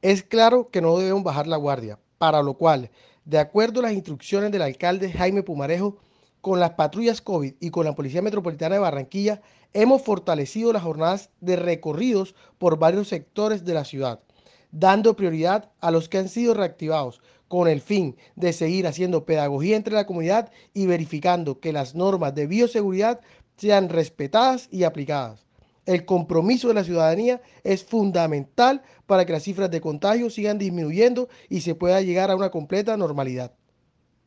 Es claro que no debemos bajar la guardia, para lo cual, de acuerdo a las instrucciones del alcalde Jaime Pumarejo, con las patrullas COVID y con la Policía Metropolitana de Barranquilla, hemos fortalecido las jornadas de recorridos por varios sectores de la ciudad, dando prioridad a los que han sido reactivados, con el fin de seguir haciendo pedagogía entre la comunidad y verificando que las normas de bioseguridad sean respetadas y aplicadas. El compromiso de la ciudadanía es fundamental para que las cifras de contagio sigan disminuyendo y se pueda llegar a una completa normalidad.